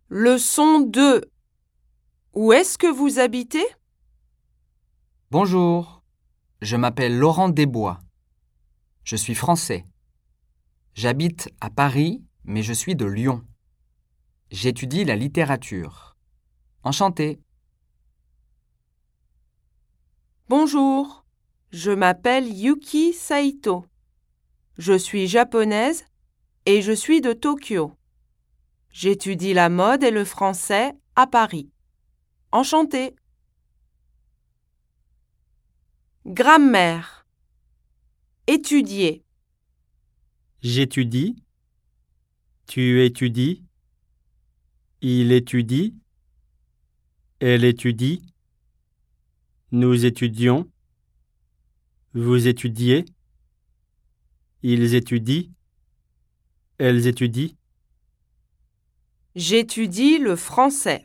Leçon 2. Où est-ce que vous habitez? Bonjour, je m'appelle Laurent Desbois. Je suis français. J'habite à Paris, mais je suis de Lyon. J'étudie la littérature. Enchanté. Bonjour, je m'appelle Yuki Saito. Je suis japonaise et je suis de Tokyo. J'étudie la mode et le français à Paris. Enchantée. Grammaire. Étudier. J'étudie, tu étudies, il étudie, elle étudie, nous étudions, vous étudiez, ils étudient, elles étudient. J'étudie le français.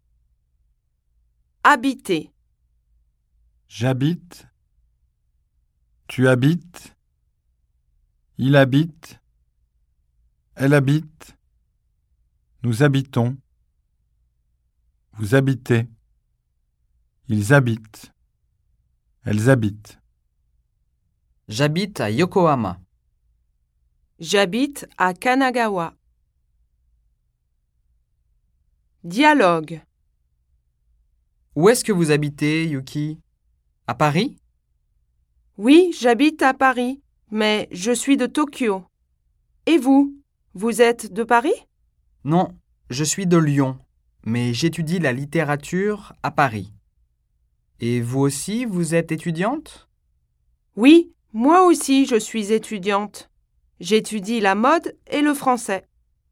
Habiter. J'habite, tu habites, il habite, elle habite, nous habitons, vous habitez, ils habitent, elles habitent. J'habite à Yokohama. J'habite à Kanagawa. Dialogue. Où est-ce que vous habitez, Yuki? À Paris? Oui, j'habite à Paris, mais je suis de Tokyo. Et vous? Vous êtes de Paris? Non, je suis de Lyon, mais j'étudie la littérature à Paris. Et vous aussi, vous êtes étudiante? Oui, moi aussi je suis étudiante. J'étudie la mode et le français.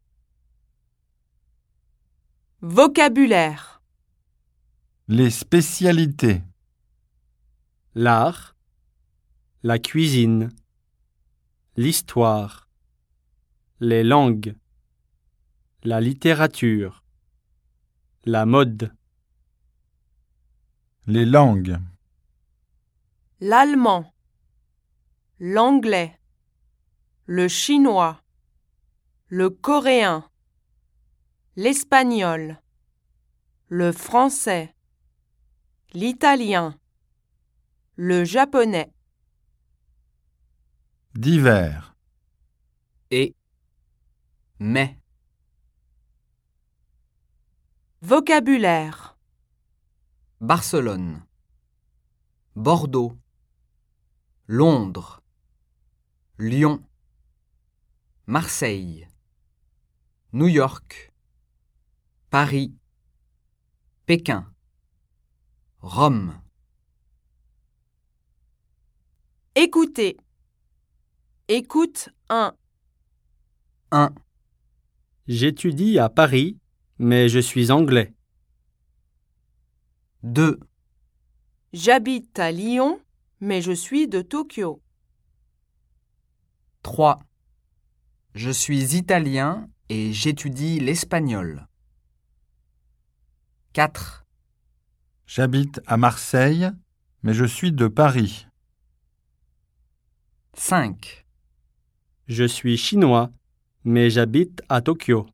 Vocabulaire. Les spécialités. L'art, la cuisine, l'histoire, les langues, la littérature, la mode, Les langues. L'allemand. L'anglais. Le chinois. Le coréen. L'espagnol. Le français. L'italien. Le japonais. Divers. Et mais. Vocabulaire. Barcelone, Bordeaux, Londres, Lyon, Marseille, New York, Paris, Pékin, Rome. Écoutez. Écoute 1. 1. J'étudie à Paris, mais je suis anglais. 2. J'habite à Lyon, mais je suis de Tokyo. 3. Je suis italien et j'étudie l'espagnol. 4. J'habite à Marseille, mais je suis de Paris. 5. Je suis chinois, mais j'habite à Tokyo.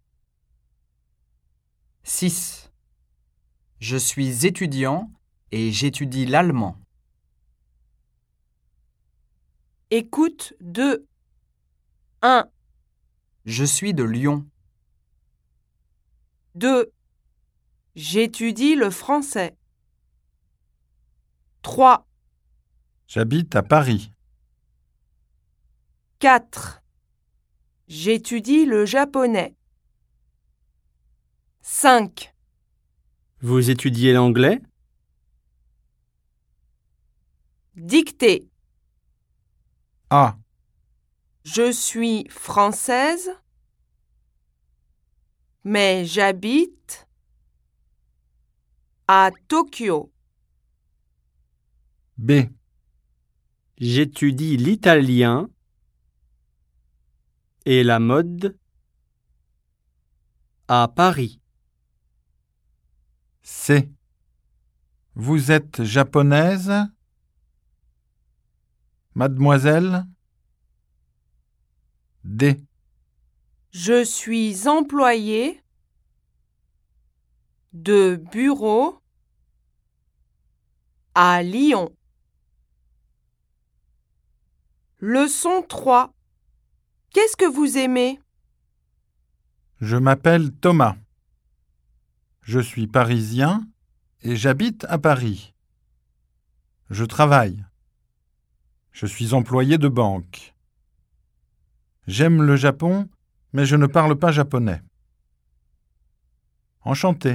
6. Je suis étudiant et j'étudie l'allemand. Écoute 2. 1. Je suis de Lyon. 2. J'étudie le français. 3. J'habite à Paris. 4. J'étudie le japonais. 5. Vous étudiez l'anglais? Dictée. A. Je suis française, mais j'habite à Tokyo. B. J'étudie l'italien et la mode à Paris. C. Vous êtes japonaise? Mademoiselle? D. Je suis employée de bureau à Lyon. Leçon 3. Qu'est-ce que vous aimez? Je m'appelle Thomas. Je suis parisien et j'habite à Paris. Je travaille. Je suis employé de banque. J'aime le Japon, mais je ne parle pas japonais. Enchanté.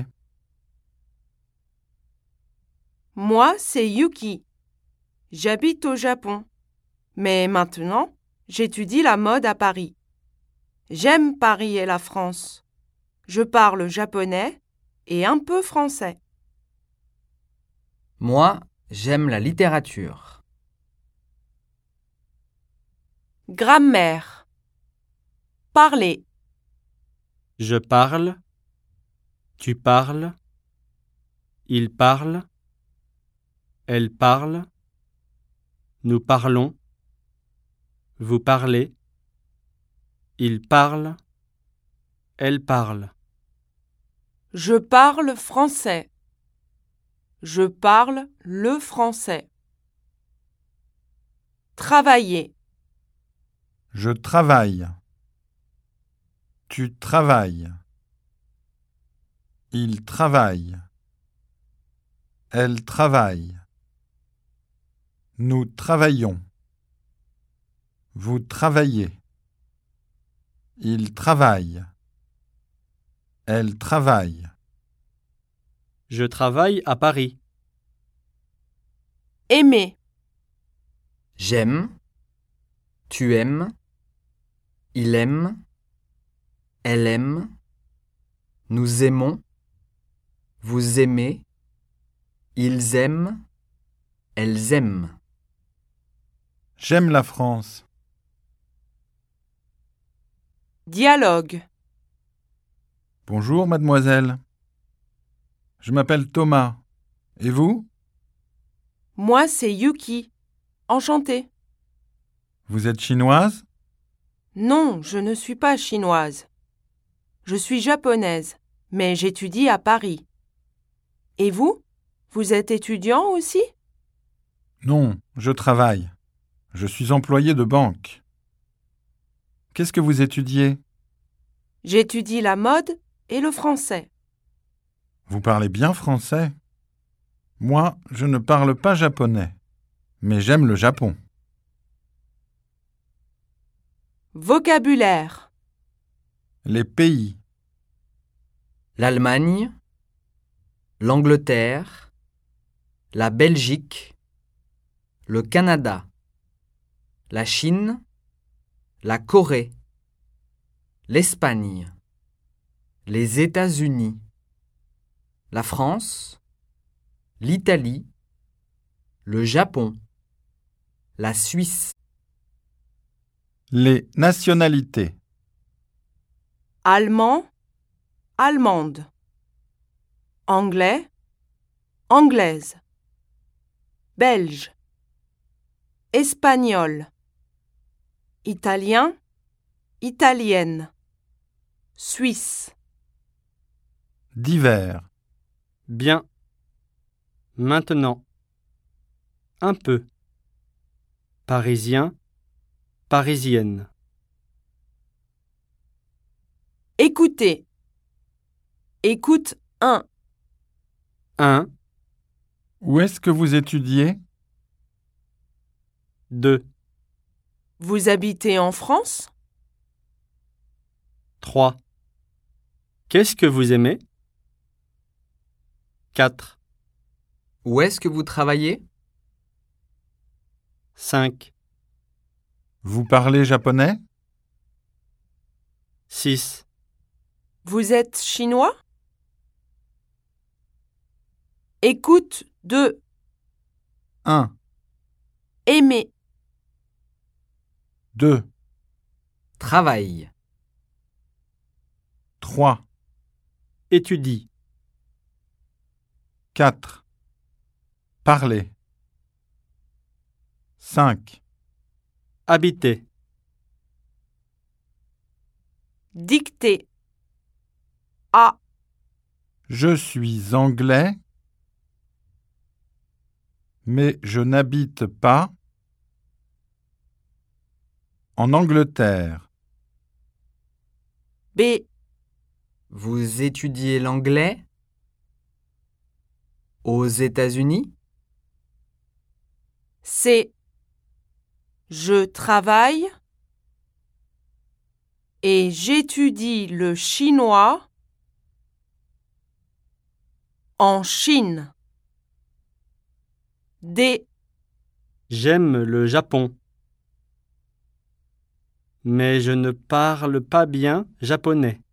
Moi, c'est Yuki. J'habite au Japon. Mais maintenant, j'étudie la mode à Paris. J'aime Paris et la France. Je parle japonais et un peu français. Moi, j'aime la littérature. Grammaire. Parler. Je parle. Tu parles. Il parle. Elle parle. Nous parlons. Vous parlez. Il parle. Elle parle. Je parle français. Je parle le français. Travailler. Je travaille. Tu travailles. Il travaille. Elle travaille. Nous travaillons. Vous travaillez. Il travaille. Elle travaille. Je travaille à Paris. Aimer. J'aime. Tu aimes. Il aime. Elle aime. Nous aimons. Vous aimez. Ils aiment. Elles aiment. J'aime la France. Dialogue. Bonjour, mademoiselle. Je m'appelle Thomas. Et vous? Moi, c'est Yuki. Enchantée. Vous êtes chinoise? Non, je ne suis pas chinoise. Je suis japonaise, mais j'étudie à Paris. Et vous? Vous êtes étudiant aussi? Non, je travaille. Je suis employé de banque. Qu'est-ce que vous étudiez? J'étudie la mode et le français. Vous parlez bien français. Moi, je ne parle pas japonais, mais j'aime le Japon. Vocabulaire. Les pays. L'Allemagne. L'Angleterre. La Belgique. Le Canada. La Chine. La Corée. L'Espagne. Les États-Unis. La France. L'Italie. Le Japon. La Suisse. Les nationalités. Allemand, allemande. Anglais, anglaise. Belge. Espagnol. Italien, italienne. Suisse. Divers. Bien. Maintenant. Un peu. Parisien. Parisienne. Écoutez. Écoute 1. 1, Où est-ce que vous étudiez? 2, Vous habitez en France? 3. Qu'est-ce que vous aimez? 4, Où est-ce que vous travaillez? 5, Vous parlez japonais? 6, Vous êtes chinois? Écoute 2. 1, Aimer. 2, Travaille. 3, étudie. 4. Parler. 5. Habiter. Dicter. A. Je suis anglais, mais je n'habite pas en Angleterre. B. Vous étudiez l'anglais aux États-Unis? C. Je travaille et j'étudie le chinois en Chine. D. J'aime le Japon, mais je ne parle pas bien japonais.